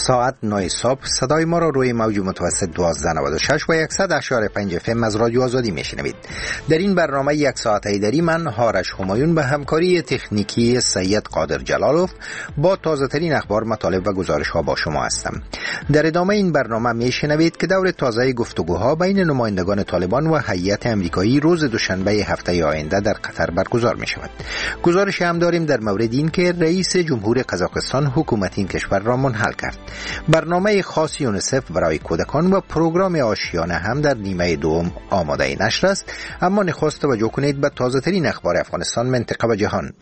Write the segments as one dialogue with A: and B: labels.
A: ساعت 9 صبح صدای ما را روی موج متوسط 1296 و 100.5 FM از رادیو آزادی میشنوید. در این برنامه یک ساعت ایدری من هارش همایون به همکاری تکنیکی سید قادر جلالوف با تازه ترین اخبار، مطالب و گزارش ها با شما هستم. در ادامه این برنامه میشنوید که دور تازه گفتگوها بین نمایندگان طالبان و هیئت امریکایی روز دوشنبه هفته آینده در قطر برگزار می شود. گزارش هم داریم در مورد این که رئیس جمهور قزاقستان حکومت این کشور را منحل کرد. برنامه خاص یونیسف برای کودکان و پروگرام آشیانه هم در نیمه دوم آماده نشر است. اما نخست توجه کنید به تازه ترین اخبار افغانستان، منطقه و جهان.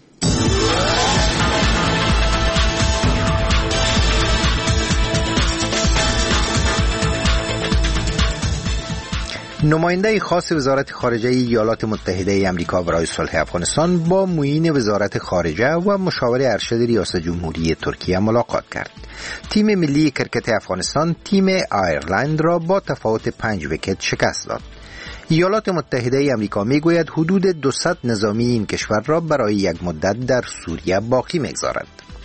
A: نماینده خاص وزارت خارجه ایالات متحده آمریکا برای صلح افغانستان با معین وزارت خارجه و مشاور ارشد ریاست جمهوری ترکیه ملاقات کرد. تیم ملی کرکت افغانستان تیم آیرلند را با تفاوت 5 ویکت شکست داد. ایالات متحده آمریکا میگوید حدود 200 نظامی این کشور را برای یک مدت در سوریه باقی میگذارد.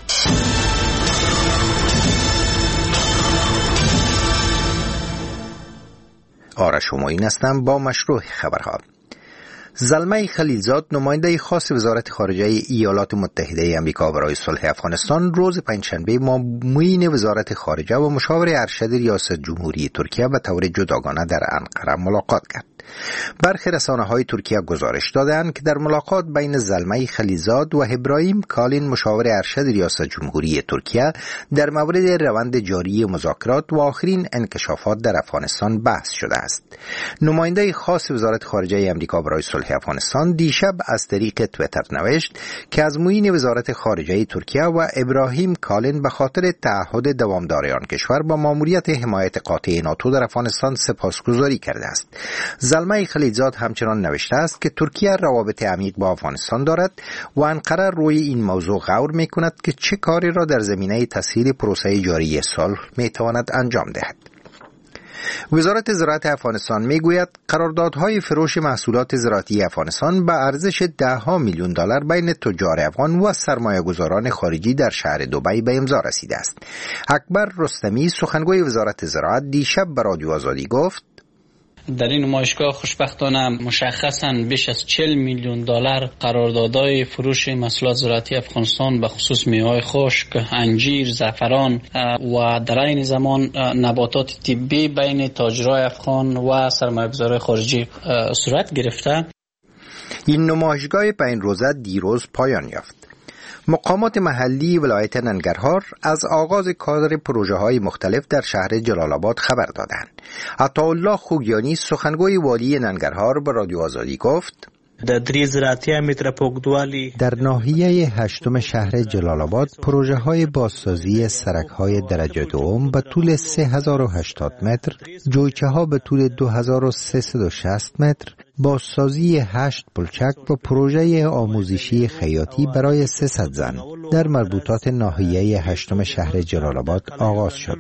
A: آرش همایون هستم با مشروع خبرها. زلمه خلیلزاد، نماینده خاص وزارت خارجه ایالات متحده آمریکا برای صلح افغانستان، روز پنجشنبه با معین وزارت خارجه و مشاور ارشد ریاست جمهوری ترکیه به طور جداگانه در انقره ملاقات کرد. برخی رسانه‌های ترکیه گزارش دادند که در ملاقات بین زلمه خلیلزاد و ابراهیم کالین، مشاور ارشد ریاست جمهوری ترکیه، در مورد روند جاری مذاکرات و آخرین انکشافات در افغانستان بحث شده است. نماینده خاص وزارت خارجه آمریکا برای صلح افغانستان دیشب از طریق توییتر نوشت که از معین وزارت خارجه ترکیه و ابراهیم کالین به خاطر تعهد دوامدار آن کشور با ماموریت حمایت قاطع ناتو در افغانستان سپاسگزاری کرده است. زلمه خلیلزاد همچنان نوشته است که ترکیه روابط عمیق با افغانستان دارد و انقره روی این موضوع غور می‌کند که چه کاری را در زمینه تسهیل پروسه جاری صلح می‌تواند انجام دهد. وزارت زراعت افغانستان میگوید قراردادهای فروش محصولات زراعتی افغانستان به ارزش $10 میلیون بین تجار افغان و سرمایه‌گذاران خارجی در شهر دبی به امضا رسیده است. اکبر رستمی، سخنگوی وزارت زراعت، دیشب به رادیو آزادی گفت:
B: در این نمایشگاه خوشبختانه مشخصاً بیش از $40 میلیون قراردادهای فروش محصولات زراعتی افغانستان به خصوص میوه‌های خشک، انجیر، زعفران و در این زمان نباتات طبی بین تاجرای افغان و سرمایه‌گذاران خارجی صورت گرفته.
A: این نمایشگاه 5 روزه دیروز پایان یافت. مقامات محلی ولایت ننگرهار از آغاز کار پروژه‌های مختلف در شهر جلال آباد خبر دادند. عطاالله خوگیانی، سخنگوی والی ننگرهار، به رادیو آزادی گفت: در ناحیه 8 شهر جلال آباد پروژه‌های بازسازی سرک‌های درجه دوم به طول 3080 متر، جویچه‌ها به طول 2360 متر، بازسازی 8 پلچک و پروژه آموزشی خیاطی برای 300 زن در مربوطات ناحیه 8 شهر جلال آباد آغاز شد.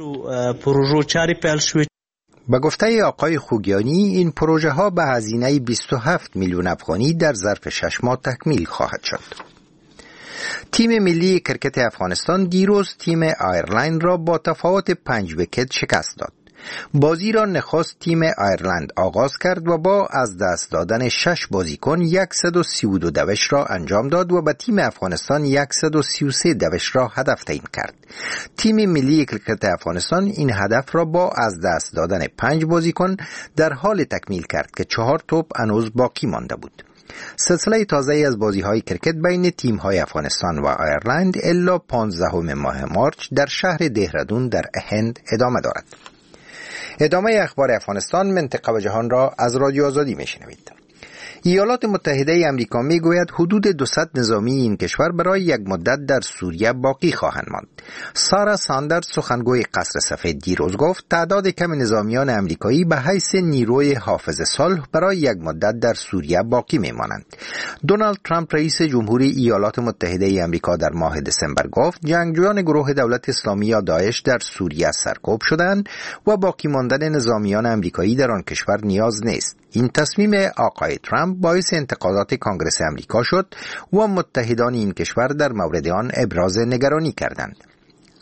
A: به گفته آقای خوگیانی، این پروژه ها به هزینه 27 میلیون افغانی در ظرف 6 ماه تکمیل خواهد شد. تیم ملی کرکت افغانستان دیروز تیم آیرلند را با تفاوت 5 ویکت شکست داد. بازی را نخست تیم آیرلند آغاز کرد و با از دست دادن 6 بازیکن 132 دوش را انجام داد و به تیم افغانستان 133 دوش را هدف تعیین کرد. تیم ملی کرکت افغانستان این هدف را با از دست دادن 5 بازیکن در حال تکمیل کرد که 4 توپ هنوز باقی مانده بود. سلسله تازه از بازی‌های کرکت بین تیم‌های افغانستان و آیرلند الا 15 ماه مارچ در شهر دهرادون در هند ادامه دارد. ادامه اخبار افغانستان، منطقه و جهان را از رادیو آزادی میشنوید. ایالات متحده آمریکا میگوید حدود 200 نظامی این کشور برای یک مدت در سوریه باقی خواهند ماند. سارا ساندرز، سخنگوی قصر سفید، دیروز گفت تعداد کم نظامیان آمریکایی به حیث نیروی حافظ صلح برای یک مدت در سوریه باقی میمانند. دونالد ترامپ، رئیس جمهوری ایالات متحده آمریکا، در ماه دسامبر گفت جنگجویان گروه دولت اسلامی یا داعش در سوریه سرکوب شدند و باقی ماندن نظامیان آمریکایی در آن کشور نیاز نیست. این تصمیم آقای ترامپ باعث انتقادات کانگرس آمریکا شد و متحدان این کشور در مورد آن ابراز نگرانی کردند.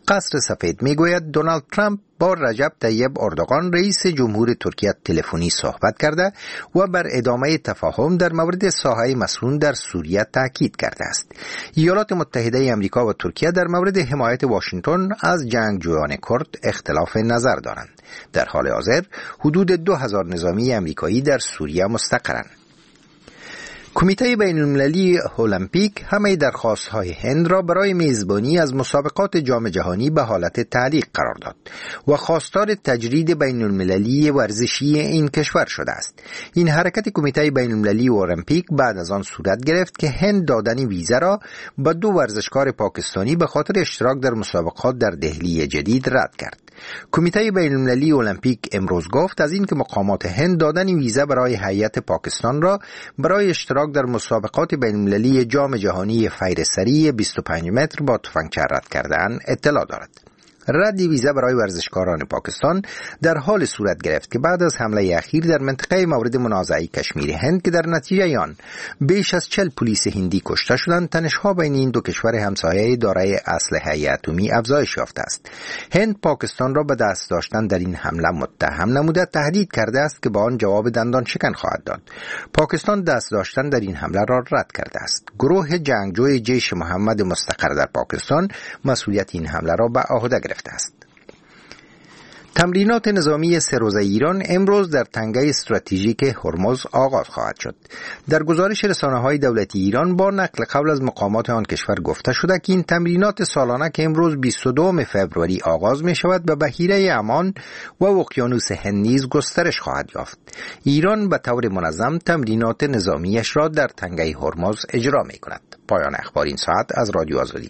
A: قصر سفید میگوید دونالد ترامپ با رجب طیب اردوغان رئیس جمهور ترکیه تلفنی صحبت کرده و بر ادامه تفاهم در مورد ساحه مسکون در سوریه تاکید کرده است. ایالات متحده آمریکا و ترکیه در مورد حمایت واشنگتن از جنگجویان کرد اختلاف نظر دارند. در حال حاضر حدود 2000 نظامی آمریکایی در سوریه مستقرند. کمیته بین المللی المپیک همه درخواست‌های هند را برای میزبانی از مسابقات جام جهانی به حالت تعلیق قرار داد و خواستار تجرید بین المللی ورزشی این کشور شده است. این حرکت کمیته بین المللی المپیک بعد از آن صورت گرفت که هند دادن ویزا را به 2 ورزشکار پاکستانی به خاطر اشتراک در مسابقات در دهلی جدید رد کرد. کمیته بین المللی المپیک امروز گفت از اینکه مقامات هند دادن ویزا برای هیئت پاکستان را برای اشتراک در مسابقات بین المللی جام جهانی فیرسری 25 متر با تفنگچی رد کردن اطلاع دارد. رد ویزا برای ورزشکاران پاکستان در حال صورت گرفت که بعد از حمله اخیر در منطقه مورد منازعه کشمیر هند که در نتیجه آن بیش از 40 پلیس هندی کشته شدند، تنش‌ها بین این 2 کشور همسایه دارای اسلحه اتمی افزایش یافته است. هند پاکستان را به دست داشتن در این حمله متهم نموده تهدید کرده است که با آن جواب دندان شکن خواهد داد. پاکستان دست داشتن در این حمله را رد کرده است. گروه جنگجوی جیش محمد مستقر در پاکستان مسئولیت این حمله را به عهده گرفته است. تمرینات نظامی 3 روزه ایران امروز در تنگه استراتژیک هرمز آغاز خواهد شد. در گزارش رسانه‌های دولتی ایران با نقل قول از مقامات آن کشور گفته شده که این تمرینات سالانه که امروز 22 فوریه آغاز می شود به بحیره عمان و اقیانوس هند نیز گسترش خواهد یافت. ایران به طور منظم تمرینات نظامیش را در تنگه هرمز اجرا می کند. پایان اخبار این ساعت از رادیو آزادی.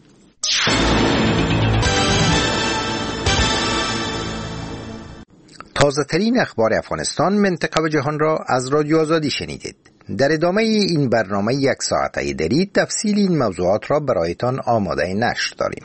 A: تازه ترین اخبار افغانستان، منطقه و جهان را از رادیو آزادی شنیدید. در ادامه این برنامه 1 ساعته دری تفصیل این موضوعات را برایتان آماده نشر داریم.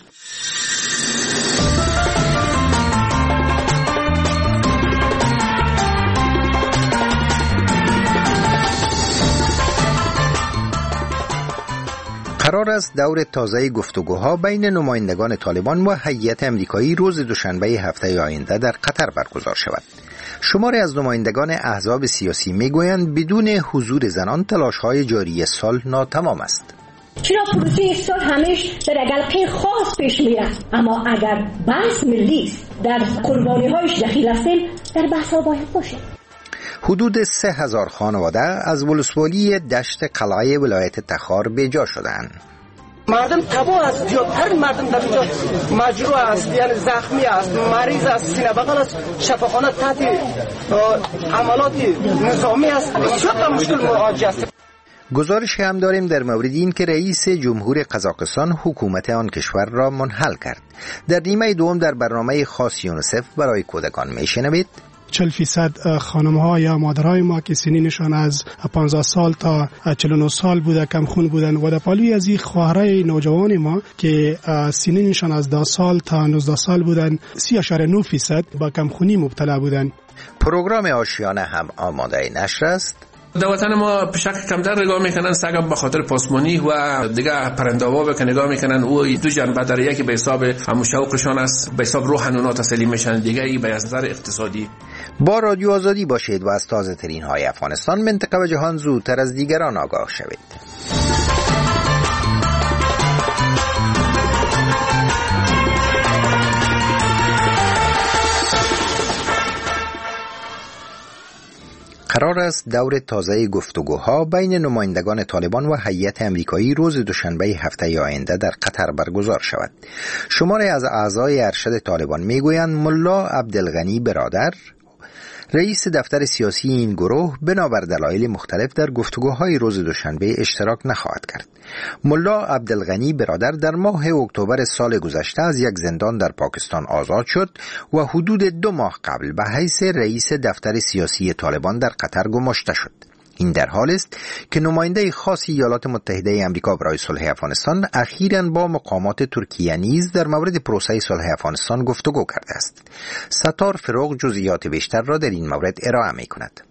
A: قرار است دور تازه گفتگوها بین نمایندگان طالبان و هیئت آمریکایی روز دوشنبه هفته آینده در قطر برگزار شود. شماری از نمایندگان احزاب سیاسی میگویند بدون حضور زنان تلاش‌های جاری سال ناتمام است.
C: چرا پروسه سال همیش در حلقه خاص پیش میرفت، اما اگر بحث ملی است در قربانی‌هایش دخیل هستیم در بحث باید باشه.
A: حدود 3000 خانواده از ولسوالی دشت قلعه ولایت تخار بیجا شدند.
D: مردم تباه است، زیادتر مردم در اینجا مجروح است، یعنی زخمی است، مریض است، سینه بغل است، شفاخانه تحت عملات نظامی است. بسیار مشکل مواجه است.
A: گزارش هم داریم در مورد این که رئیس جمهور قزاقستان حکومت آن کشور را منحل کرد. در نیمه دوم در برنامه خاص یونیسف برای کودکان میشنوید
E: 40% خانم‌ها یا مادرای ما که سنینشان از 15 سال تا 49 سال بوده کم خون بودن و در پالوی از این خواهرای نوجوان ما که سنینشان از 10 سال تا 19 سال بودن 30.9% با کم خونی مبتلا بودن.
A: پروگرام آشیانه هم آماده نشر است.
F: در وطن ما به شکل کمتر نگاه میکنن، سگم به خاطر پاسمانی و دیگه پرنده‌ها که نگاه میکنن او 2 جنبه داره، یکی به حساب همون شوقشان است، به حساب روح اونا تسلیم میشن، دیگه ای به نظر اقتصادی.
A: با رادیو آزادی باشید و از تازه ترین های افغانستان، منطقه و جهان زودتر از دیگران آگاه شوید. قرار است دور تازه گفتگوها بین نمایندگان طالبان و هیئت آمریکایی روز دوشنبه هفته آینده در قطر برگزار شود. شماری از اعضای ارشد طالبان میگویند ملا عبدالغنی برادر، رئیس دفتر سیاسی این گروه، بنابر دلایل مختلف در گفتگوهای روز دوشنبه اشتراک نخواهد کرد. ملا عبدالغنی برادر در ماه اکتبر سال گذشته از یک زندان در پاکستان آزاد شد و حدود 2 ماه قبل به حیث رئیس دفتر سیاسی طالبان در قطر گماشته شد. این در حال است که نماینده خاص ایالات متحده آمریکا برای صلح افغانستان اخیراً با مقامات ترکیه نیز در مورد پروسه صلح افغانستان گفتگو کرده است. ستار فروغ جزئیات بیشتر را در این مورد ارائه می‌کند.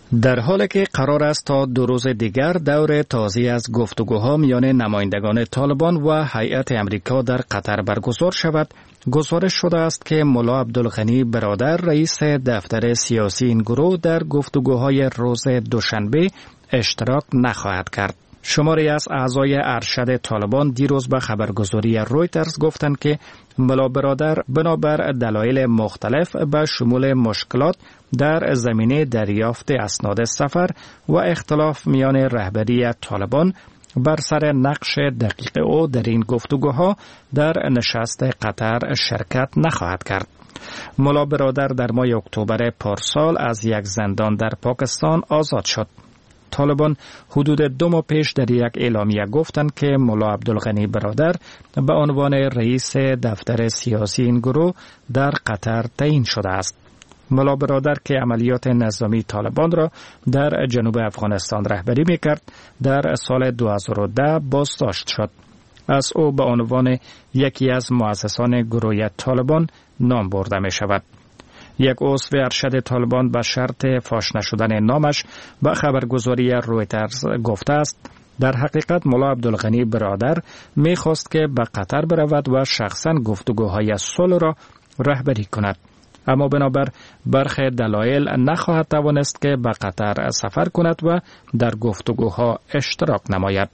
G: در حالی که قرار است تا 2 روز دیگر دور تازه از گفتگوها میان نمایندگان طالبان و هیئت امریکا در قطر برگزار شود، گزارش شده است که ملا عبدالغنی برادر رئیس دفتر سیاسی این گروه در گفتگوهای روز دوشنبه اشتراک نخواهد کرد. شماری از اعضای ارشد طالبان دیروز به خبرگزاری رویترز گفتند که ملا برادر بنابر دلایل مختلف به شمول مشکلات در زمینه دریافت اسناد سفر و اختلاف میان رهبری طالبان بر سر نقش دقیق او در این گفتگوها در نشست قطر شرکت نخواهد کرد. ملا برادر در ماه اکتبر پارسال از یک زندان در پاکستان آزاد شد. طالبان حدود 2 ماه پیش در یک اعلامیه گفتند که ملا عبدالغنی برادر به عنوان رئیس دفتر سیاسی این گروه در قطر تعیین شده است. ملا برادر که عملیات نظامی طالبان را در جنوب افغانستان رهبری میکرد، در سال 2010 بازداشت شد. از او به عنوان یکی از مؤسسان گروه طالبان نام برده می شود. یک عضو ارشد طالبان به شرط فاش نشدن نامش به خبرگزاری رویترز گفته است در حقیقت ملا عبدالغنی برادر می خواست که به قطر برود و شخصا گفتگوهای صلح را رهبری کند، اما بنابر برخی دلایل نخواهد توانست که به قطر سفر کند و در گفتگوها اشتراک نماید.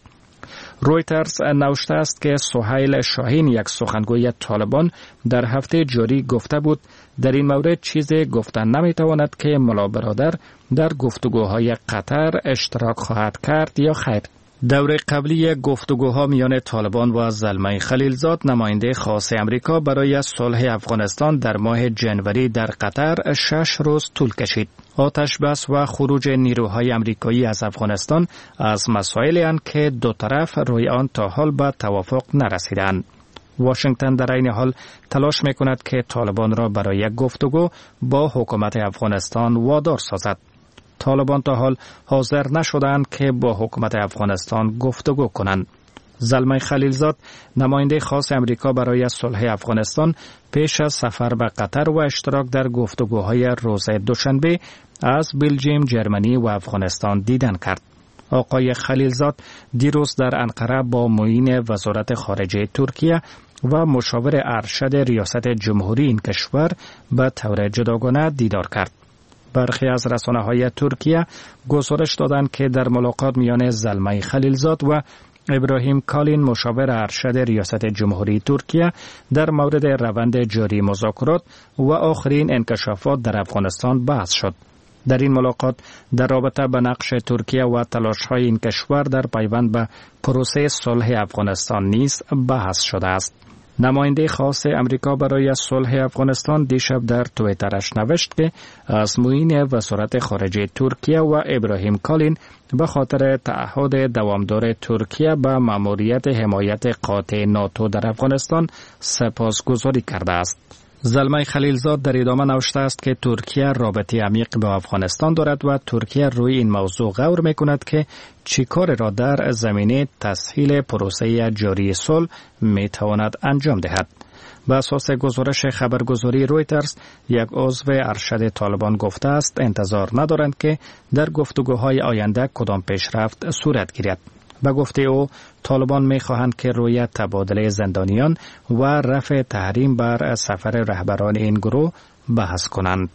G: رویترز نوشته است که سهیل شاهین، یک سخنگوی طالبان، در هفته جاری گفته بود در این مورد چیزی گفتن نمیتواند که ملا برادر در گفتگوهای قطر اشتراک خواهد کرد یا خیر. دور قبلی گفتگوها میان طالبان و زلمه خلیلزاد، نماینده خاص امریکا برای صلح افغانستان، در ماه جنوری در قطر 6 روز طول کشید. آتش بس و خروج نیروهای امریکایی از افغانستان از مسائلی اند که دو طرف روی آن تا حال به توافق نرسیدند. واشنگتن در این حال تلاش میکند که طالبان را برای یک گفتگو با حکومت افغانستان وادار سازد. طالبان تا حال حاضر نشدند که با حکومت افغانستان گفتگو کنند. زلمه خلیلزاد، نماینده خاص امریکا برای صلح افغانستان، پیش از سفر به قطر و اشتراک در گفتگوهای روز دوشنبه از بلژیم، جرمنی و افغانستان دیدن کرد. آقای خلیلزاد دیروز در انقره با معین وزارت خارجه ترکیه و مشاور ارشد ریاست جمهوری این کشور به طور جداگانه دیدار کرد. برخی از رسانه‌های ترکیه گزارش دادند که در ملاقات میان زلمه خلیلزاد و ابراهیم کالین، مشاور ارشد ریاست جمهوری ترکیه، در مورد روند جاری مذاکرات و آخرین انکشافات در افغانستان بحث شد. در این ملاقات در رابطه به نقش ترکیه و تلاش‌های این کشور در پیوند به پروسه صلح افغانستان نیز بحث شده است. نماینده خاص امریکا برای صلح افغانستان دیشب در توییترش نوشت که از معین وزارت خارجه ترکیه و ابراهیم کالین به خاطر تعهد دوامدار ترکیه به مأموریت حمایت قاطع ناتو در افغانستان سپاسگزاری کرده است. زلمه خلیلزاد در ادامه نوشته است که ترکیه رابطه عمیق با افغانستان دارد و ترکیه روی این موضوع غور میکند که چی کار را در زمینه تسهیل پروسه جاری صلح میتواند انجام دهد. به اساس گزارش خبرگزاری رویترز، یک عضو ارشد طالبان گفته است انتظار ندارند که در گفتگوهای آینده کدام پیشرفت صورت گیرد. به گفته او، طالبان می‌خواهند که روی تبادله زندانیان و رفع تحریم بر سفر رهبران این گروه بحث کنند.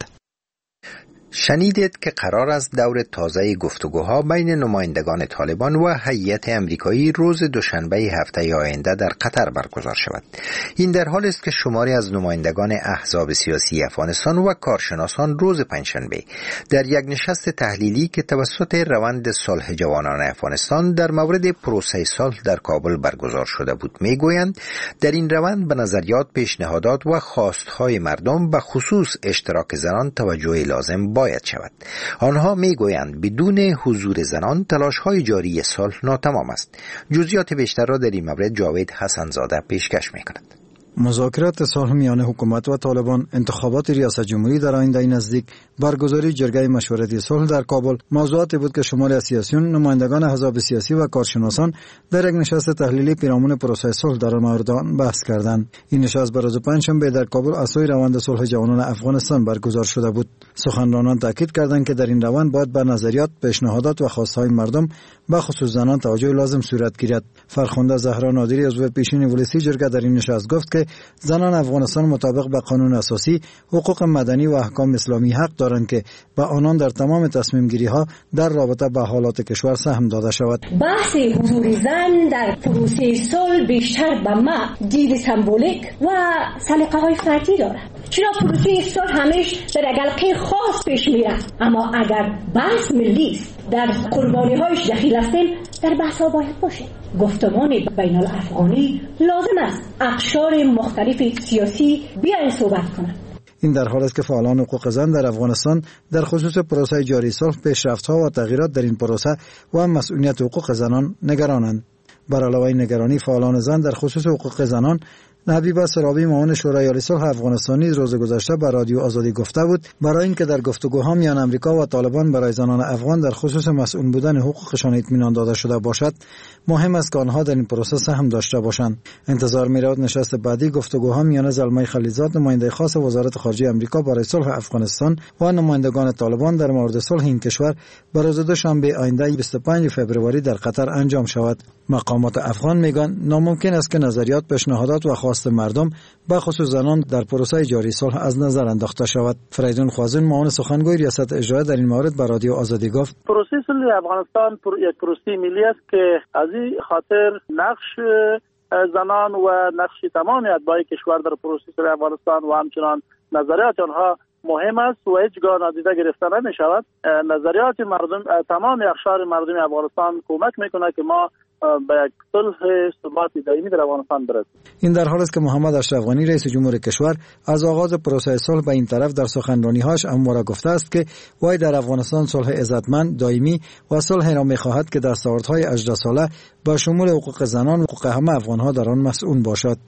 A: شنیدید که قرار است دور تازه گفتگوها بین نمایندگان طالبان و هیئت امریکایی روز دوشنبه هفته آینده در قطر برگزار شود. این در حالی است که شماری از نمایندگان احزاب سیاسی افغانستان و کارشناسان روز پنجشنبه در یک نشست تحلیلی که توسط روند صلح جوانان افغانستان در مورد پروسه صلح در کابل برگزار شده بود میگویند در این روند به نظریات، پیشنهادات و خواستهای مردم به خصوص اشتراک زنان توجه لازم باید شود. آنها میگویند بدون حضور زنان تلاش‌های جاری صلح ناتمام است. جزئیات بیشتر را در این مورد جاوید حسن‌زاده پیشکش می‌کند.
H: مذاکرات صلح میان حکومت و طالبان، انتخابات ریاست جمهوری در آینده نزدیک، برگزاری جرگه مشورتی صلح در کابل موضوعاتی بود که شماری از سیاسیون، نمایندگان احزاب سیاسی و کارشناسان در یک نشست تحلیلی پیرامون پروسه صلح در مورد آن بحث کردند. این نشست بر روز پنجشنبه در کابل از سوی روند صلح جوانان افغانستان برگزار شده بود. سخنرانان تاکید کردند که در این روند باید بر نظریات، پیشنهادات و خواستهای مردم به خصوص زنان توجه لازم صورت گیرد. فرخنده زهرا نادری عضو پیشین ولسی جرگه در این نشست گفت که زنان افغانستان مطابق به قانون اساسی، حقوق مدنی و احکام اسلامی حق دارند که به آنان در تمام تصمیم گیری ها در رابطه با حالات کشور سهم داده شود.
C: بحث حضور زن در پروسه صلح بیشتر به ما دید سمبولیک و سلیقه های فردی دارد. چرا پروسه صلح همیشه در اگلقه خاص پیش میره، اما اگر بحث ملی است، در قربانی هایش دخیل هستیم، در بحث ها باید باشه. گفتمان بین الافغانی لازم است اقشار مختلف سیاسی بیاین صحبت کنند.
H: این در حالی است که فعالان حقوق زن در افغانستان در خصوص پروسه جاری صلح، پیشرفت‌ها و تغییرات در این پروسه و مسئولیت حقوق زنان نگرانند. بر علاوه نگرانی فعالان زن در خصوص حقوق زنان، حبیبه سرابی معاون شورای عالی صلح افغانستانی روز گذشته به رادیو آزادی گفته بود برای اینکه در گفتگوها میان امریکا و طالبان برای زنان افغان در خصوص مسئول بودن حقوقشان اطمینان داده شده باشد، مهم است که آنها در این پروسه سهم داشته باشند. انتظار می‌رود نشست بعدی گفتگوها میان زلمه خلیلزاد، نماینده خاص وزارت خارجه امریکا برای صلح افغانستان و نمایندگان طالبان در مورد صلح این کشور بر روز دوشنبه آینده 25 فوریه در قطر انجام شود. مقامات افغان میگن ناممکن است که نظریات، پیشنهادات و خواست مردم به خصوص زنان در پروسه جاری صلح از نظر انداخته شود. فریدون خوازون معاون سخنگوی ریاست اجرایی در این مورد به رادیو آزادی گفت
I: پروسه صلح افغانستان یک پروسه ملی است که از این خاطر نقش زنان و نقش تمام اتباع کشور در پروسه صلح افغانستان و همچنان نظریات آنها مهم است و هیچگاه نادیده گرفته نمی شود. نظریات مردم، تمام اقشار مردم افغانستان کمک میکنه که ما به یک صلح ثبات دائمی در افغانستان برسیم.
H: این در حالی است که محمد اشرف غنی رئیس جمهور کشور از آغاز پروسه صلح به این طرف در سخنرانی‌هاش امور گفته است که وای در افغانستان صلح عزتمند، دائمی و صلح را می‌خواهد که دستاوردهای 18 ساله با شمول حقوق زنان و حقوق همه افغان‌ها در آن مسئول باشد.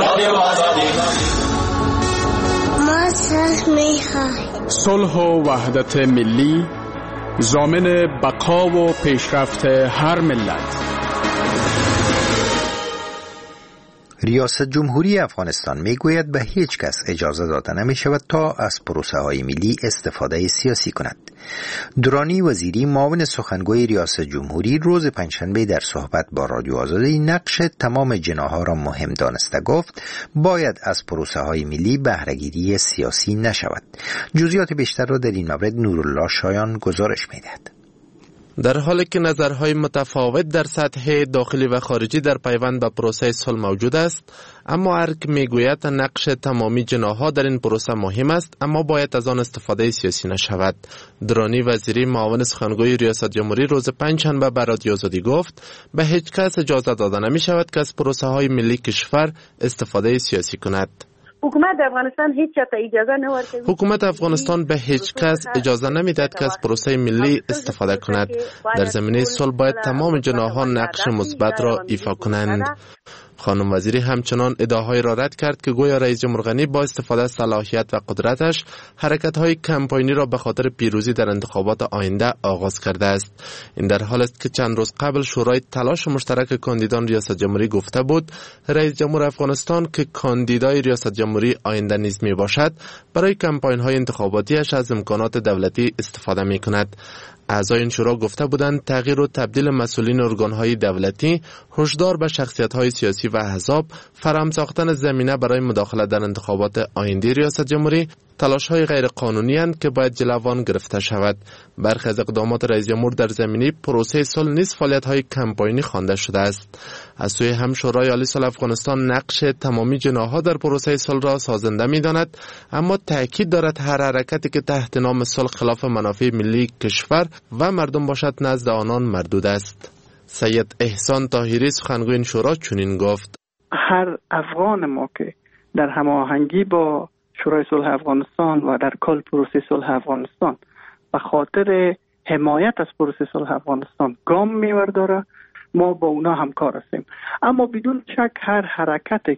J: ما صلح می‌خواهیم.
K: صلح و وحدت ملی ضامن بقا و پیشرفت هر ملت.
A: ریاست جمهوری افغانستان میگوید به هیچ کس اجازه داده نمی شود تا از پروسه های ملی استفاده سیاسی کند. درانی وزیری معاون سخنگوی ریاست جمهوری روز پنجشنبه در صحبت با رادیو آزادی نقش تمام جناح‌ها را مهم دانسته گفت باید از پروسه های ملی بهره‌گیری سیاسی نشود. جزئیات بیشتر را در این مورد نورالله شایان گزارش می‌دهد.
L: در حالی که نظرهای متفاوت در سطح داخلی و خارجی در پیوند به پروسه صلح موجود است، اما ارگ میگوید نقش تمامی جناح‌ها در این پروسه مهم است، اما باید از آن استفاده سیاسی نشود. درانی وزیری معاون سخنگوی ریاست جمهوری روز پنجشنبه به رادیو آزادی گفت به هیچ کس اجازه داده نمی شود که از پروسه های ملی کشور استفاده سیاسی کند.
M: حکومت افغانستان هیچ اجازه نمی‌دهد.
L: حکومت افغانستان به هیچ کس اجازه نمی‌دهد که از پروسه ملی استفاده کند. در زمینه صلح باید تمام جناح‌ها نقش مثبت را ایفا کنند. خانم وزیری همچنان ادعاهای را رد کرد که گویا رئیس جمهور غنی با استفاده از صلاحیت و قدرتش حرکت‌های کمپاینی را به خاطر پیروزی در انتخابات آینده آغاز کرده است. این در حالی است که چند روز قبل شورای تلاش مشترک کاندیدان ریاست جمهوری گفته بود رئیس جمهور افغانستان که کاندیدای ریاست جمهوری آینده نیز می باشد برای کمپاین‌های انتخاباتیش از امکانات دولتی استفاده می‌کند. اعضای این شورا گفته بودند تغییر و تبدیل مسئولین ارگان‌های دولتی، هشدار به شخصیت‌های سیاسی و احزاب، فراهم ساختن زمینه برای مداخله در انتخابات آینده ریاست جمهوری تلاش‌های غیر قانونی اند که باید جلوان گرفته شود. برخی از اقدامات رئیس جمهور در زمینه پروسه صلح نیز فعالیت‌های کمپاینی خوانده شده است. از سوی هم شورای عالی صلح افغانستان نقش تمامی جناح‌ها در پروسه صلح را سازنده می‌داند، اما تأکید دارد هر حرکتی که تحت نام صلح خلاف منافع ملی کشور و مردم باشد نزد آنان مردود است. سید احسان طاهری سخنگوی این شورا چنین گفت:
I: هر افغان ما که در هماهنگی با شورای صلح افغانستان و در کل پروسه صلح افغانستان به خاطر حمایت از پروسه صلح افغانستان گام می‌ورداره، ما با اونا همکار هستیم. اما بدون شک هر حرکتی که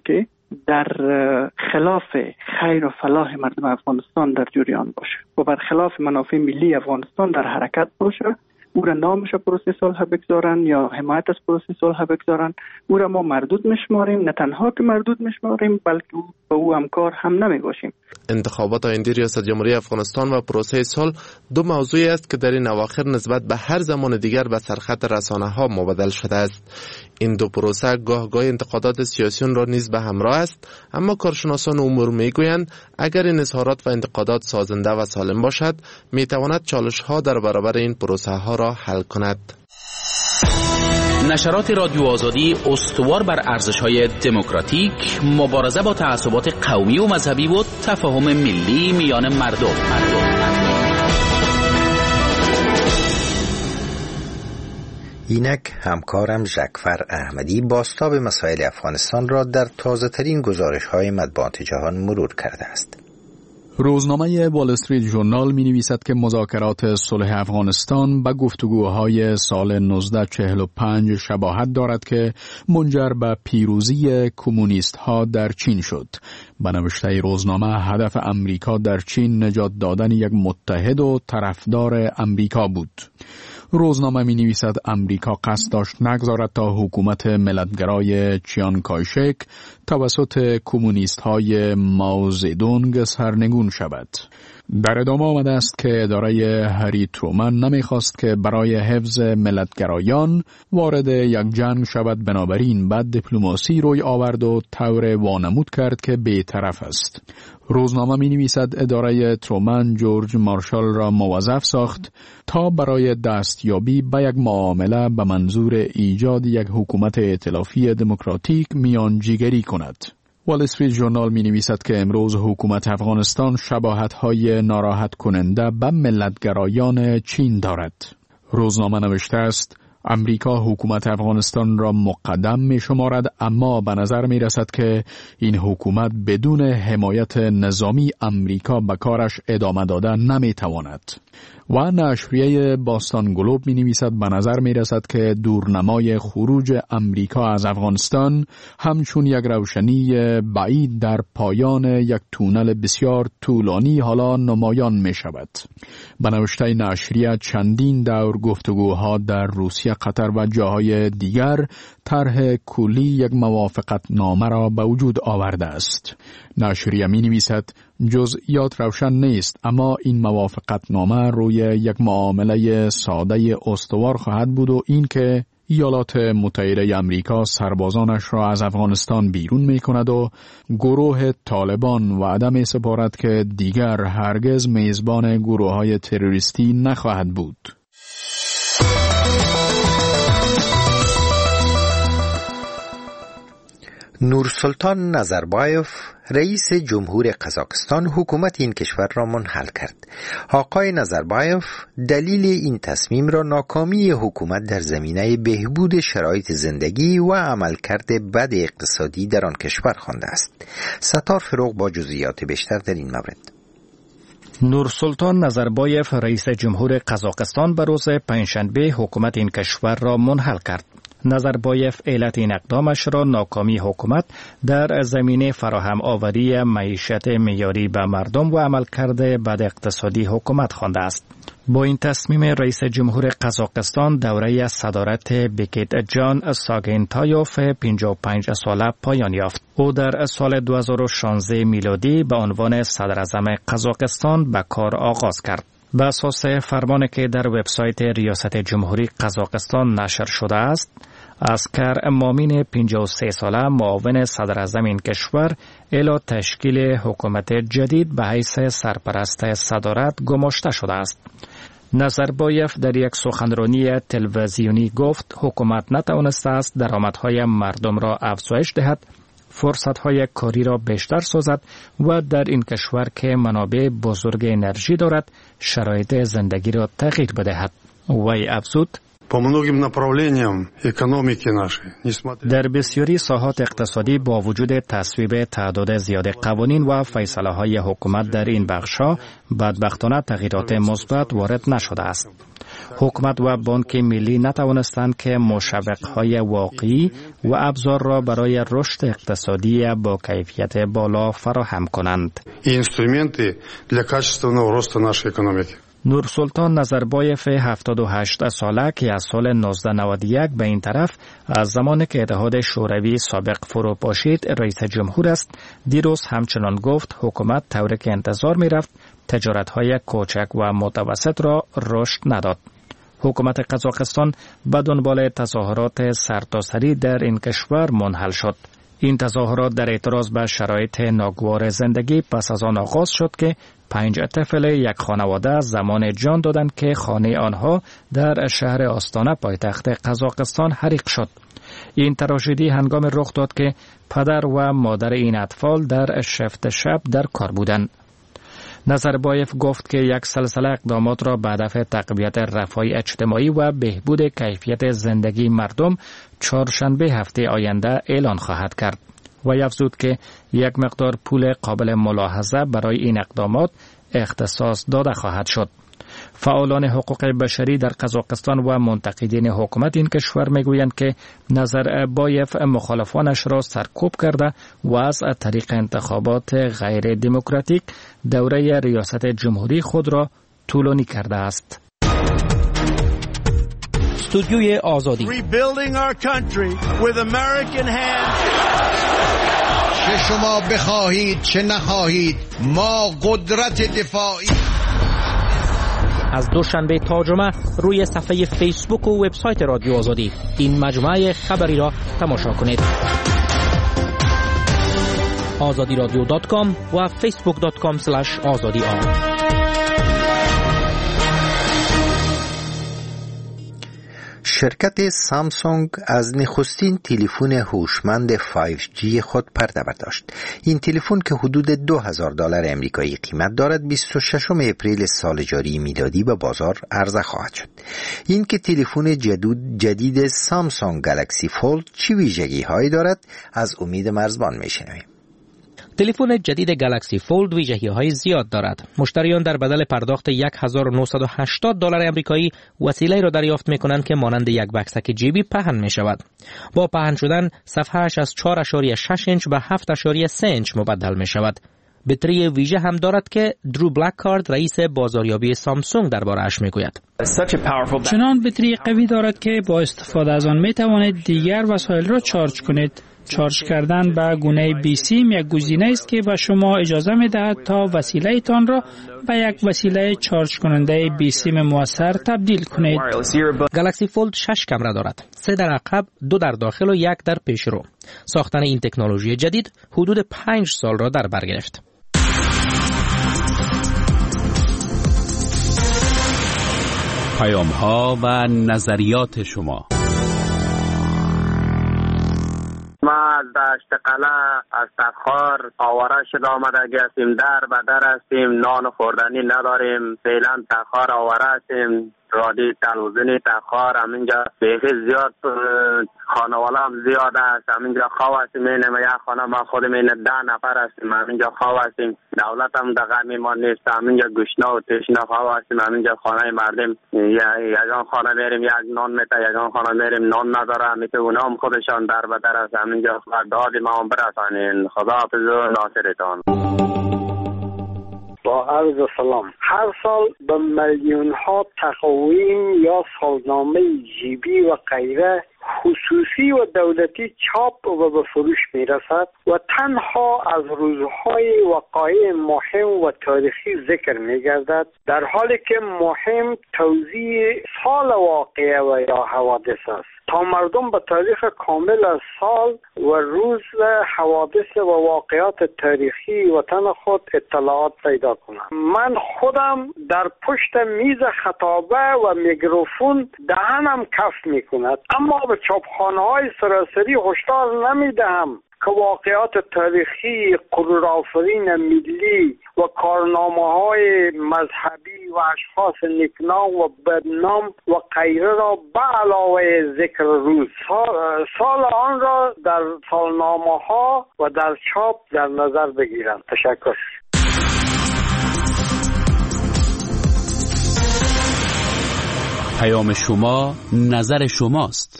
I: در خلاف خیر و فلاح مردم افغانستان در جریان باشه و بر خلاف منافع ملی افغانستان در حرکت باشه، او را نامش پروسه صلح بگذارن یا حمایت از پروسه صلح بگذارن، او را ما مردود میشماریم. نه تنها که مردود میشماریم بلکه با او همکار هم نمیباشیم.
L: انتخابات آینده ریاست جمهوری افغانستان و پروسه صلح دو موضوعی است که در این اواخر نسبت به هر زمان دیگر به سرخط رسانه ها مبادل شده است. این دو پروسه گاه انتقادات سیاسیون را نیز به همراه است، اما کارشناسان امور میگویند اگر این اظهارات و انتقادات سازنده و سالم باشد میتواند چالش ها در برابر این پروسه ها را حل کند.
N: نشرات رادیو آزادی استوار بر ارزش‌های دموکراتیک، مبارزه با تعصبات قومی و مذهبی و تفاهم ملی میان مردم.
A: اینک همکارم ژکفر احمدی بازتاب مسائل افغانستان را در تازه ترین گزارش‌های مطبوعات جهان مرور کرده است.
K: روزنامه وال استریت ژورنال می نویسد که مذاکرات صلح افغانستان به گفتگوهای سال 1945 شباهت دارد که منجر به پیروزی کمونیست ها در چین شد. به نوشته روزنامه هدف امریکا در چین نجات دادن یک متحد و طرفدار امریکا بود. روزنامه می نویسد امریکا قصد داشت نگذارد تا حکومت ملتگرای چیان کایشک توسط کمونیست های مائو زedong سرنگون شود. در ادامه آمده است که اداره هری ترومن نمیخواست که برای حفظ ملتگرایان وارد یک جنگ شود، بنابراین بعد دیپلماسی روی آورد و طور وانمود کرد که بی‌طرف است. روزنامه می نویسد اداره ترومن جورج مارشال را موظف ساخت تا برای دستیابی به یک معامله به منظور ایجاد یک حکومت ائتلافی دموکراتیک میانجیگری کند. وال استریت ژورنال می نویسد که امروز حکومت افغانستان شباهت‌های ناراحت کننده به ملتگرایان چین دارد. روزنامه نوشته است امریکا حکومت افغانستان را مقدم می شمارد، اما به نظر می رسد که این حکومت بدون حمایت نظامی امریکا به کارش ادامه دادن نمی تواند. و نشریه باستان گلوب می نویسد به نظر می رسد که دورنمای خروج امریکا از افغانستان همچون یک روشنی بعید در پایان یک تونل بسیار طولانی حالا نمایان می شود. به نوشته نشریه چندین دور گفتگوها در روسیه، قطر و جاهای دیگر طرح کلی یک موافقت نامه را به وجود آورده است. نشریه می نویسد جزئیات روشن نیست، اما این موافقت نامه روی یک معامله ساده استوار خواهد بود و این که ایالات متحده امریکا سربازانش را از افغانستان بیرون می کند و گروه طالبان وعده می سپارد که دیگر هرگز میزبان گروه های تروریستی نخواهد بود.
A: نورسلطان نظربایف رئیس جمهور قزاقستان حکومت این کشور را منحل کرد. آقای نظربایف دلیل این تصمیم را ناکامی حکومت در زمینه بهبود شرایط زندگی و عملکرد بد اقتصادی در آن کشور خوانده است. ستار فروغ با جزئیات بیشتر در این مورد.
G: نورسلطان نظربایف رئیس جمهور قزاقستان به روز پنجشنبه حکومت این کشور را منحل کرد. نظربایف علت این اقدامش را ناکامی حکومت در زمینه فراهم آوری معیشت معیاری به مردم و عملکرد بد اقتصادی حکومت خوانده است. با این تصمیم رئیس جمهور قزاقستان دوره صدارت بیکیت جان ساگینتایوف 55 ساله پایان یافت. او در سال 2016 میلادی به عنوان صدراعظم قزاقستان به کار آغاز کرد. به اساس فرمانی که در وبسایت ریاست جمهوری قزاقستان نشر شده است، اسکر مامین 53 ساله معاون صدراعظم این کشور الی تشکیل حکومت جدید به حیث سرپرست صدارت گماشته شده است. نظربایف در یک سخنرانی تلویزیونی گفت حکومت نتوانسته است درآمدهای مردم را افزایش دهد، فرصتهای کاری را بیشتر سازد و در این کشور که منابع بزرگ انرژی دارد شرایط زندگی را تغییر بدهد. وی افزود در بسیاری ساحات اقتصادی با وجود تصویب تعداد زیاد قوانین و فیصله های حکومت در این بخش‌ها بدبختانه تغییرات مثبت وارد نشده است. حکومت و بانک ملی نتوانستند که مشوق‌های واقعی و ابزار را برای رشد اقتصادی با کیفیت بالا فراهم کنند. نورسلطان نظربایف 78 ساله که از سال 1991 به این طرف از زمانی که اتحاد شوروی سابق فرو پاشید رئیس جمهور است، دیروز همچنان گفت حکومت طوری که انتظار می رفت تجارت‌های کوچک و متوسط را رشد نداد. حکومت قزاقستان به دنبال تظاهرات سرتاسری در این کشور منحل شد. این تظاهرات در اعتراض به شرایط ناگوار زندگی پس از آن آغاز شد که 5 طفل یک خانواده زمان جان دادند که خانه آنها در شهر آستانه پایتخت قزاقستان حریق شد. این تراژدی هنگام رخ داد که پدر و مادر این اطفال در شفت شب در کار بودند. نظربایف گفت که یک سلسله اقدامات را به هدف تقویت رفاه اجتماعی و بهبود کیفیت زندگی مردم چهارشنبه هفته آینده اعلان خواهد کرد و افزود که یک مقدار پول قابل ملاحظه برای این اقدامات اختصاص داده خواهد شد. فعالان حقوق بشری در قزاقستان و منتقدین حکومت این کشور میگویند که نظربایف مخالفانش را سرکوب کرده و از طریق انتخابات غیر دموکراتیک دوره ریاست جمهوری خود را طولانی کرده است.
O: استودیوی آزادی.
P: چه شما بخواهید چه نخواهید ما قدرت دفاعی.
O: از دوشنبه تا جمعه روی صفحه فیسبوک و وبسایت رادیو آزادی این مجموعه خبری را تماشا کنید. azadiradio.com و facebook.com/azadi.
A: شرکت سامسونگ از نخستین تلفن هوشمند 5G خود پرده برداشت. این تلفن که حدود $2000 امریکایی قیمت دارد 26 اپریل سال جاری میلادی به بازار عرضه خواهد شد. این که تلفن جدید سامسونگ گالاکسی فولد چه ویژگی هایی دارد از امید مرزبان میشنویم.
O: تلفن جدید گالاکسی فولد ویژگی‌های زیاد دارد. مشتریان در بدل پرداخت $1980 امریکایی وسیله‌ای را دریافت می‌کنند که مانند یک بکسک جیبی پهن می‌شود. با پهن شدن صفحه‌اش از 4.6 اینچ به 7.3 اینچ مبدل می‌شود. بطری ویژه هم دارد که درو بلککارد رئیس بازاریابی سامسونگ درباره‌اش میگوید.
Q: چنان بطری قوی دارد که با استفاده از آن می‌توانید دیگر وسایل را چارج کنید. چارج کردن به گونه بی سیم یک گزینه است که به شما اجازه می‌دهد تا وسیله تان را به یک وسیله چارج کننده بی سیم موثر تبدیل کنید.
O: گالاکسی فولد 6 کامرا دارد. 3 در عقب، 2 در داخل و 1 در پیشرو. ساختن این تکنولوژی جدید حدود 5 سال را در بر گرفت.
N: پیام‌ها و نظریات شما.
R: ما از دشت قلعه از تخار آواره شده آمده هستیم، در به در هستیم، نان خوردنی نداریم، فعلا تخار آواره هستیم، رادیو تلویزیونی تخار همینجا بیخی زیاد خانواده هم زیاد است، همینجا خواه هستیم، اینه یک خانه ما خودم اینه 10 نفر هستیم، همینجا خواه هستیم، دولت هم دقیقی ما نیست، همینجا گشنه و تشنه خواه هستیم، همینجا خانه مردم یکان خانه میریم یک نان میته، یکان خانه میریم نان نداره، همیته اونا هم خودشان در به در است، همینجا دادی ما هم برسانین. خدا حافظ و ناصرتان.
S: با عرض سلام. هر سال به میلیون ها تقویم یا سالنامه جیبی و غیره خصوصی و دولتی چاپ و به فروش می رسد و تنها از روزهای وقایع مهم و تاریخی ذکر می گردد، در حالی که مهم توضیح سال واقعه و یا حوادث است تا مردم به تاریخ کامل از سال و روز حوادث و واقعات تاریخی وطن خود اطلاعات پیدا کنند. من خودم در پشت میز خطابه و میکروفون دهنم کف می کند، اما به چاپخانه‌های سراسری هشدار نمیدهم که واقعات تاریخی، غرورآفرین ملی و کارنامه‌های مذهبی و اشخاص نیکنام و بدنام و غیره را به علاوه ذکر روز سال آن را در سالنامه‌ها و در چاپ در نظر بگیرند. تشکر.
N: پیام شما نظر شماست.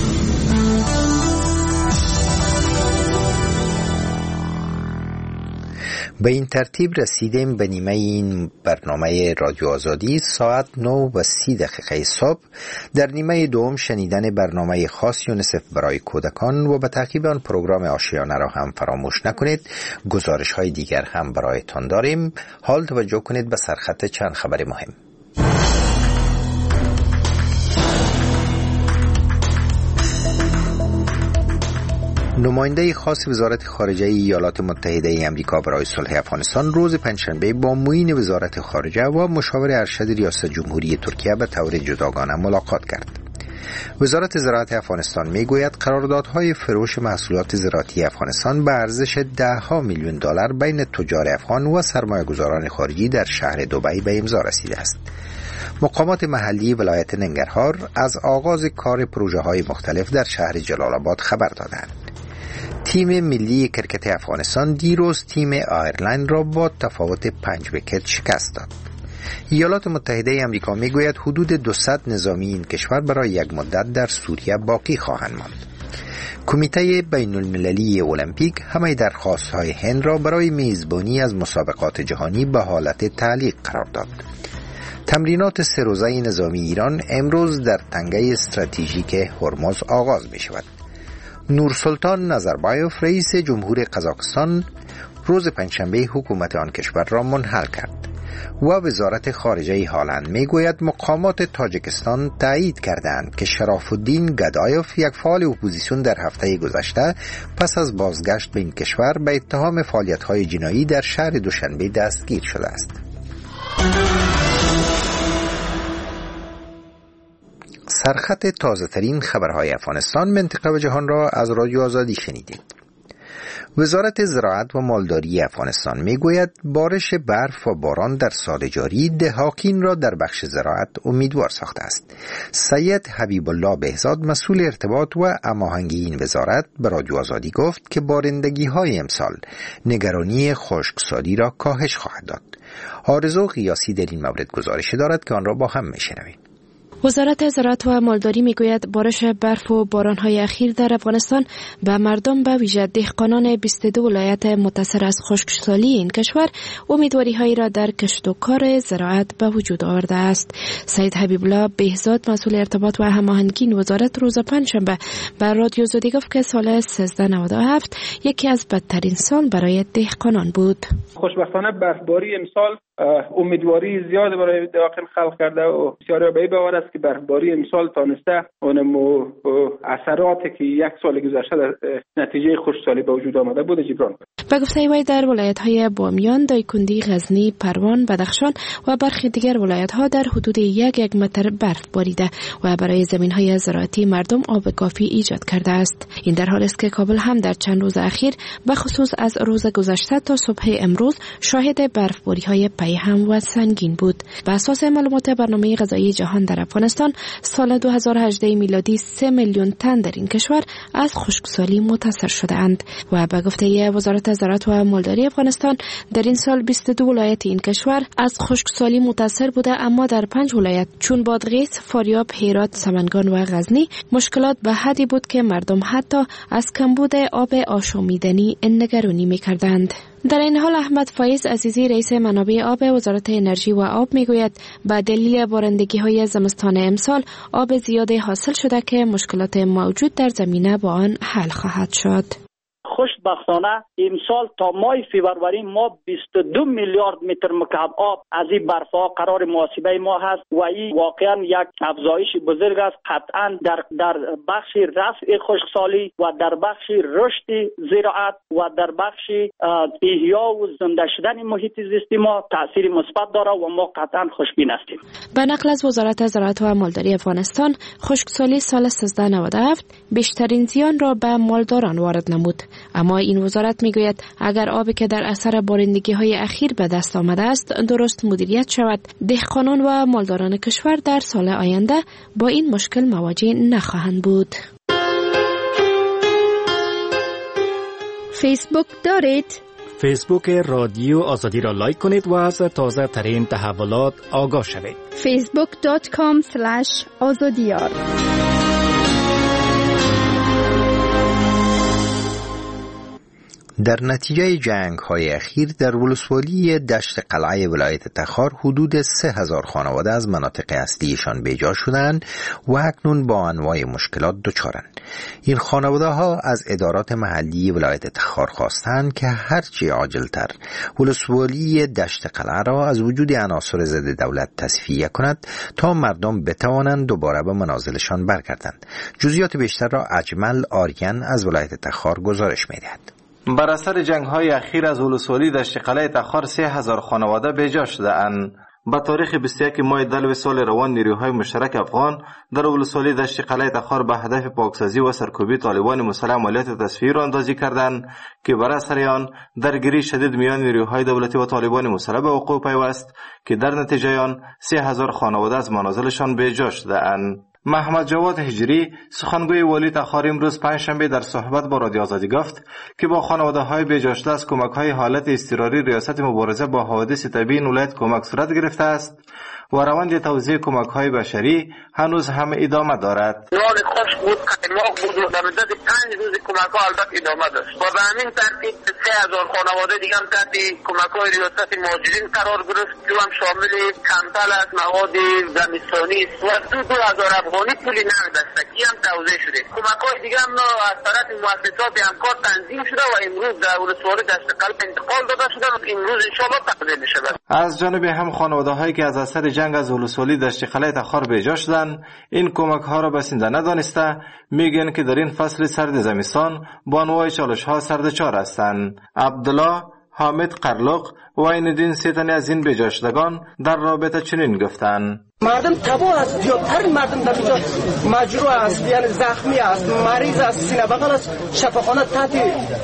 A: به این ترتیب رسیدیم به نیمه این برنامه رادیو آزادی. ساعت 9:30 صبح در نیمه دوم شنیدن برنامه خاص یونیسف برای کودکان و به تعقیب آن پروگرام آشیانه را هم فراموش نکنید. گزارش های دیگر هم برایتان داریم. حال توجه کنید به سرخط چند خبر مهم. نماینده خاص وزارت خارجه ایالات متحده آمریکا برای صلح افغانستان روز پنجشنبه با معین وزارت خارجه و مشاور ارشد ریاست جمهوری ترکیه به طور جداگانه ملاقات کرد. وزارت زراعت افغانستان میگوید قراردادهای فروش محصولات زراعتی افغانستان به ارزش $10 میلیون بین تجار افغان و سرمایه‌گذاران خارجی در شهر دبی به امضا رسیده است. مقامات محلی ولایت ننگرهار از آغاز کار پروژه‌های مختلف در شهر جلال آباد خبر دادند. تیم ملی کرکت افغانستان دیروز تیم آیرلند را با تفاوت 5 ویکت شکست داد. ایالات متحده آمریکا میگوید حدود 200 نظامی این کشور برای یک مدت در سوریه باقی خواهند ماند. کمیته بین المللی المپیک همه درخواست‌های هند را برای میزبانی از مسابقات جهانی به حالت تعلیق قرار داد. تمرینات 3 روزه نظامی ایران امروز در تنگه استراتژیک هرمز آغاز می شود. نورسلطان نظربایوف رئیس جمهور قزاقستان روز پنجشنبه حکومت آن کشور را منحل کرد و وزارت خارجه هالند میگوید مقامات تاجیکستان تایید کردند که شراف الدین گدایوف یک فعال اپوزیسیون در هفته گذشته پس از بازگشت به این کشور به اتهام فعالیت‌های جنایی در شهر دوشنبه دستگیر شده است. سرخط تازه ترین خبرهای افغانستان، منطقه و جهان را از رادیو آزادی شنیدید. وزارت زراعت و مالداری افغانستان میگوید بارش برف و باران در سال جاری دهاکین را در بخش زراعت امیدوار ساخته است. سید حبیب الله بهزاد مسئول ارتباط و هماهنگی این وزارت به رادیو آزادی گفت که بارندگی های امسال نگرانی خشکسالی را کاهش خواهد داد. آرزو قیاسی در این مورد گزارش دارد که آن را با هم میشنویم.
T: وزارت زراعت و مالداری میگوید بارش برف و بارانهای اخیر در افغانستان به مردم به ویژه دهقانان 22 ولایت متاثر از خشکسالی این کشور امیدواری‌هایی را در کشت و کار زراعت به وجود آورده است. سید حبیب الله بهزاد مسئول ارتباط و هماهنگی این وزارت روز پنجشنبه به رادیو آزادی گفت که سال 1397 یکی از بدترین سال برای دهقانان بود.
U: خوشبختانه برفباری امسال امیدواری زیاد برای دهقان خلق کرده و بسیاری به این باور است که برفباری امسال تانسته اون اثراتی که یک سال گذشته در نتیجه خشکسالی به وجود آمده بود جبران کنه.
T: به گفته وی در ولایت‌های بامیان، دایکنډي، غزنی، پروان، بدخشان و برخی دیگر ولایت‌ها در حدود یک متر برف باریده و برای زمین‌های زراعتی مردم آب کافی ایجاد کرده است. این در حالی است که کابل هم در چند روز اخیر به خصوص از روز گذشته تا صبح امروز شاهد برفباری‌های پیهم و سنگین بود. به اساس معلومات برنامه غذایی جهان در افغانستان سال 2018 میلادی 3 میلیون تن در این کشور از خشکسالی متاثر شده‌اند و به گفته وزارت زراعت و مالداری افغانستان در این سال 22 ولایت این کشور از خشکسالی متاثر بوده، اما در 5 ولایت چون بادغیس، فاریاب، هرات، سمنگان و غزنی مشکلات به حدی بود که مردم حتی از کمبود آب آشامیدنی نگرانی می‌کردند. در این حال احمد فایز عزیزی رئیس منابع آب وزارت انرژی و آب میگوید به دلیل بارندگی‌های زمستان امسال آب زیادی حاصل شده که مشکلات موجود در زمینه با آن حل خواهد شد.
V: خوشبختانه امسال تا ماه فوریه ما 22 میلیارد متر مکعب آب از این برف‌ها قرار محاسبه ما هست و این واقعا یک افزایش بزرگ است. قطعا در بخش رفع خشکسالی و در بخش رشد زراعت و در بخش احیا و زنده شدن محیط زیستی ما تاثیر مثبت داره و ما قطعا خوشبین هستیم.
T: به نقل از وزارت زراعت و مالداری افغانستان، خشکسالی سال 1397 بیشترین زیان را به مالداران وارد نمود. اما این وزارت میگوید اگر آبی که در اثر بارندگی‌های اخیر به دست آمده است درست مدیریت شود، دهقانان و مالداران کشور در سال آینده با این مشکل مواجه نخواهند بود.
W: فیسبوک دارید؟
G: فیسبوک رادیو آزادی را لایک کنید و از تازه ترین تحولات آگاه شوید.
B: facebook.com/azadiyar.
A: در نتیجه جنگ‌های اخیر در ولسوالی دشت قلعه ولایت تخار حدود 3000 خانواده از مناطق اصلیشان بیجا شدند و اکنون با انواع مشکلات دچارند. این خانواده ها از ادارات محلی ولایت تخار خواستند که هرچی عاجلتر ولسوالی دشت قلعه را از وجود عناصر ضد دولت تصفیه کند تا مردم بتوانند دوباره به منازلشان برگردند. جزئیات بیشتر را اجمل آریان از ولایت تخار گزارش می‌دهد.
D: بر اثر جنگ‌های اخیر از ولسوالی دشت قلعه تخار 3000 خانواده بیجا شده‌اند. با تاریخ 21 ماه دلو سال روان نیروهای مشترک افغان در ولسوالی دشت قلعه تخار به هدف پاکسازی و سرکوبی طالبان مسلح عملیات تصفیه را اندازی کردند که بر اثر آن درگیری شدید میان نیروهای دولتی و طالبان مسلح به وقوع پیوست که در نتیجه آن 3000 خانواده از منازلشان بیجا شده‌اند. محمد جواد هجری سخنگوی والی تخار امروز پنجشنبه در صحبت با رادیو آزادی گفت که با خانواده‌های بیجا شده از کمک‌های حالت اضطراری ریاست مبارزه با حوادث طبیعی این ولایت کمک صورت گرفته است و روند توزیع کمک‌های بشری هنوز هم ادامه دارد.
W: نان خوش بود، قیماق بود و در مدت 5 روز کمک‌ها البته ادامه داشت. و به همین ترتیب 3000 خانواده دیگه هم تحت کمک‌های ریاست مهاجرین قرار گرفت که هم شامل کمپل است، مواد زمستانی و 2000 افغانی پول نقد است که هم توزیع شده. کمک‌های دیگه هم از طرف مؤسسات همکار تنظیم شده و امروز در ولسوالی دشت قلعه انتقال داده شده و امروز ان شاءالله تقدیم می‌شه.
D: از جانب هم خانواده‌هایی که از اثر جنگ از ولسوالی دشت قلعه تخار بیجا شدند این کمک ها را بسنده ندانسته میگن که در این فصل سرد زمستان با انواع چالش ها سردچار هستند. عبدالله حامد قرلق و عیندین سیتنی از این بیجا شدگان در رابطه چنین گفتند:
X: مردم تباه است، زیادتر مردم در اینجا مجروح است، یعنی زخمی است، مریض است، سینه بغل است، شفاخانه تحت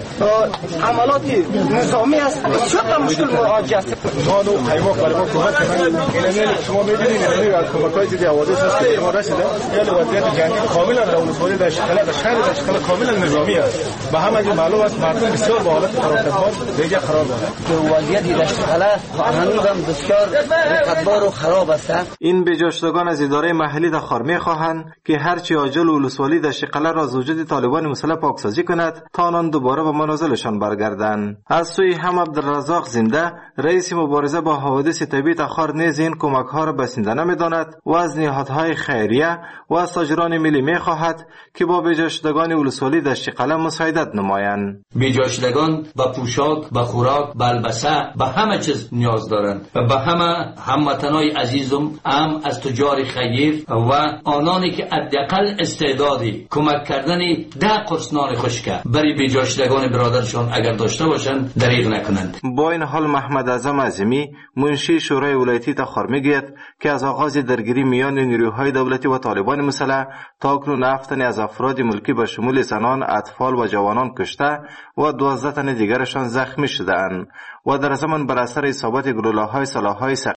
X: عملات نظامی است. بسیار مشکل مواجه است.
Y: نان و قیماق برای ما کمک کنند. شما می‌بینید این کمک‌های ضد حوادث است که ما رسیده. یعنی وضعیت جنگی کاملا در ولسوالی دشت قلعه و شهر دشت قلعه کاملا نظامی است. به همه معلوم است مردم بسیار با حالت خراب دیگه خراب است.
X: وضعیت دشت قلعه هنوز هم بسیار خطرناک و خراب است.
D: این بیجا شدگان از اداره محلی تخار می‌خواهند که هرچی عاجل ولسوالی دشت قلعه را از وجود طالبان مسلح پاکسازی کند تا آنان دوباره به منازلشان برگردند. از سوی هم عبدالرزاق زنده رئیس مبارزه با حوادث طبیعی تخار نیز این کمک‌ها را بسنده نمی‌داند و از نهادهای خیریه و از تاجران ملی می‌خواهد که با بیجا شدگان ولسوالی دشت قلعه مساعدت نمایند.
Z: بیجا شدگان به پوشاک، به خوراک، به البسه، به همه چیز نیاز دارند و به همه هموطنای عزیزم از تجار خیر و آنانی که حداقل استعدادی کمک کردن 10 قرص نان خشک برای بیجا شدگان برادرشان اگر داشته باشند دریغ نکنند.
D: با این حال محمد اعظم عظیمی منشی شورای ولایتی تخار میگوید که از آغاز درگیری میان نیروهای دولتی و طالبان مسلح تا اکنون 7 تن از افراد ملکی به شمول زنان، اطفال و جوانان کشته و 12 تن دیگرشان زخمی شده‌اند و در زمان بر اثر اصابت گلوله‌های سلاح‌های